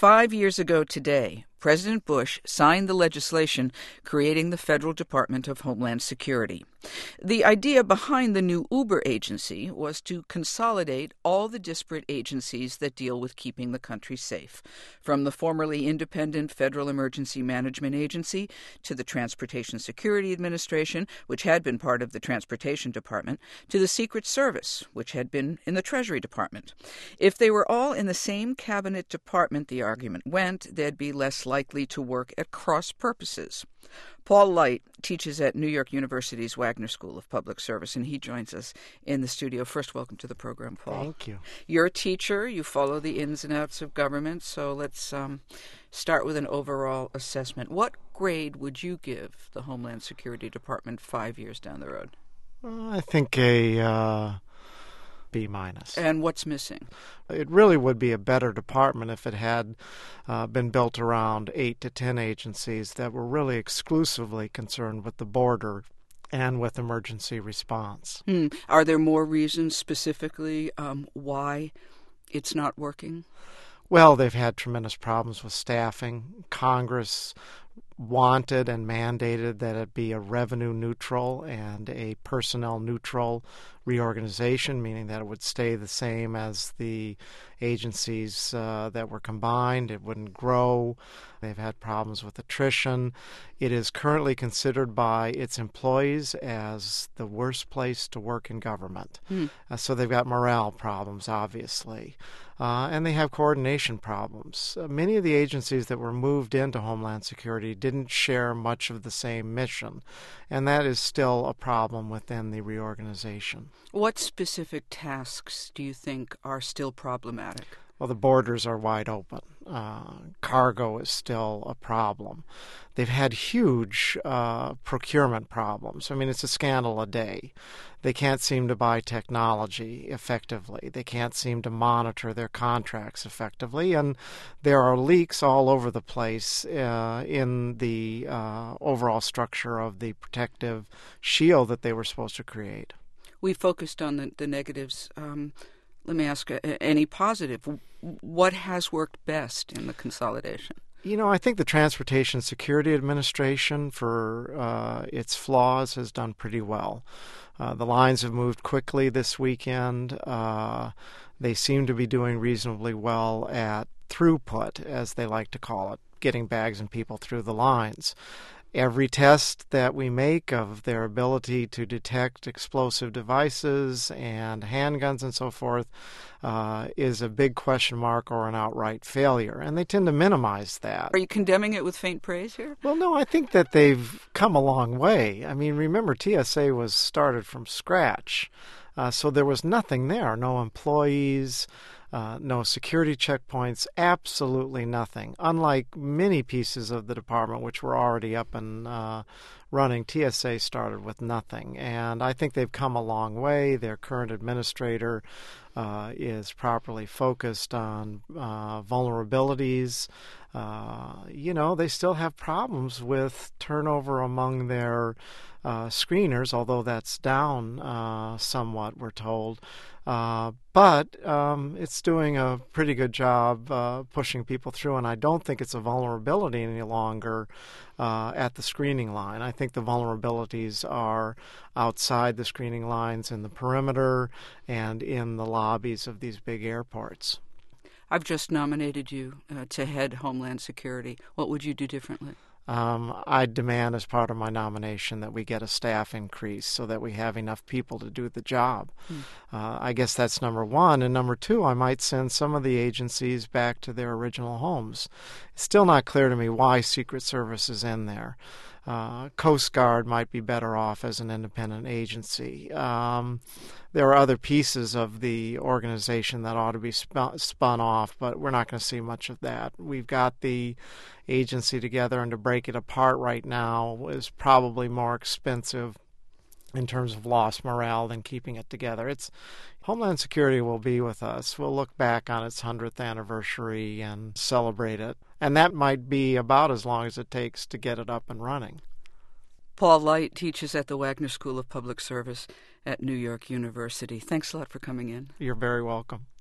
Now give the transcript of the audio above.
5 years ago today, President Bush signed the legislation creating the Federal Department of Homeland Security. The idea behind the new Uber agency was to consolidate all the disparate agencies that deal with keeping the country safe, from the formerly independent Federal Emergency Management Agency to the Transportation Security Administration, which had been part of the Transportation Department, to the Secret Service, which had been in the Treasury Department. If they were all in the same cabinet department, the argument went, they'd be less likely to work at cross purposes. Paul Light teaches at New York University's Wagner School of Public Service, and he joins us in the studio. First, welcome to the program, Paul. Thank you. You're a teacher. You follow the ins and outs of government, so let's start with an overall assessment. What grade would you give the Homeland Security Department 5 years down the road? I think a B-. And what's missing? It really would be a better department if it had been built around 8 to 10 agencies that were really exclusively concerned with the border and with emergency response. Are there more reasons specifically why it's not working? Well, they've had tremendous problems with staffing. Congress wanted and mandated that it be a revenue neutral and a personnel neutral reorganization, meaning that it would stay the same as the agencies that were combined. It wouldn't grow. They've had problems with attrition. It is currently considered by its employees as the worst place to work in government. So they've got morale problems, obviously. And they have coordination problems. Many of the agencies that were moved into Homeland Security didn't share much of the same mission, and that is still a problem within the reorganization. What specific tasks do you think are still problematic? Well, the borders are wide open. Cargo is still a problem. They've had huge procurement problems. I mean, it's a scandal a day. They can't seem to buy technology effectively. They can't seem to monitor their contracts effectively. And there are leaks all over the place in the overall structure of the protective shield that they were supposed to create. We focused on the negatives. Let me ask any positive. What has worked best in the consolidation? You know, I think the Transportation Security Administration, for its flaws, has done pretty well. The lines have moved quickly this weekend. They seem to be doing reasonably well at throughput, as they like to call it, getting bags and people through the lines. Every test that we make of their ability to detect explosive devices and handguns and so forth is a big question mark or an outright failure, and they tend to minimize that. Are you condemning it with faint praise here? Well, no, I think that they've come a long way. I mean, remember, TSA was started from scratch, so there was nothing there, no employees, no security checkpoints, absolutely nothing. Unlike many pieces of the department which were already up and running, TSA started with nothing. And I think they've come a long way. Their current administrator is properly focused on vulnerabilities. They still have problems with turnover among their screeners, although that's down somewhat, we're told. But it's doing a pretty good job pushing people through, and I don't think it's a vulnerability any longer at the screening line. I think the vulnerabilities are outside the screening lines in the perimeter and in the lobbies of these big airports. I've just nominated you to head Homeland Security. What would you do differently? I demand as part of my nomination that we get a staff increase so that we have enough people to do the job. I guess that's number one. And number two, I might send some of the agencies back to their original homes. It's still not clear to me why Secret Service is in there. Coast Guard might be better off as an independent agency. There are other pieces of the organization that ought to be spun off, but we're not going to see much of that. We've got the agency together, and to break it apart right now is probably more expensive in terms of lost morale than keeping it together. Homeland Security will be with us. We'll look back on its 100th anniversary and celebrate it. And that might be about as long as it takes to get it up and running. Paul Light teaches at the Wagner School of Public Service at New York University. Thanks a lot for coming in. You're very welcome.